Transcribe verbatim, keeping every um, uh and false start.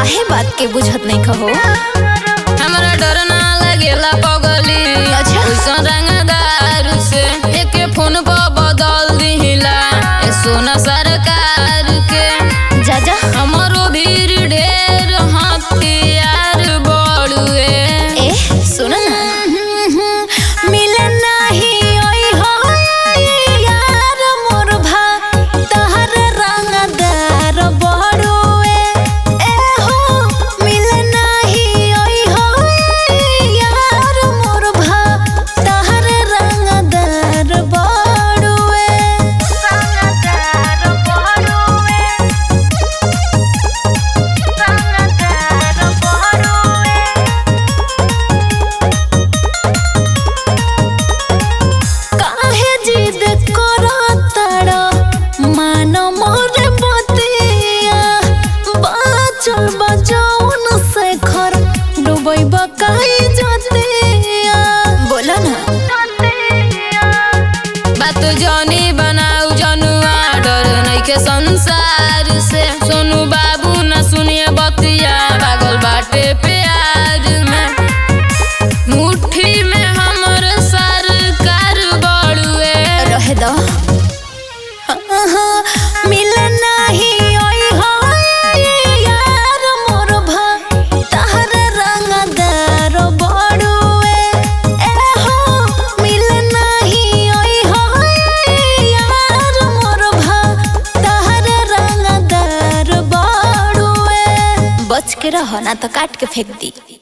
काहे बात के बुझत नहीं कहो। हमरा डर ना लगेला पगली, अच्छा ओइसन रंगदार से एके फोन पर बदल दिहिला ए सोना सरकार के। जा जा हमरो भीड़ ढेर हथियार बड़ुए। ए सुन ना मिले नाही ओई हो यार मोर भा तहर रंगदार बड़ुए। ए हो मिले नाही ओई हो यार मोर भा तहर रंगदार बड़ुए। रंगदार बड़ुए रंगदार बड़ुए। काहे जिद करतड़ मान मोर बतिया, बाचल बजौन से घर डूबैब काई जतिया। बोला ना बात जानी बनाऊ जनुआ, डर नइखे संसार से। सोनू बाबू ना सुनिए बतिया, पागल बाटे प्यार में। मुट्ठी में हमर सरकार बड़ुए। रहे दो मिले नाही ओई हो यार मोर भा तहर रंगदार बड़ुए। ए हो मिले नाही ओई हो यार मोर भा तहर रंगदार बड़ुए। बच के रहो ना तो काट के फेंक दी।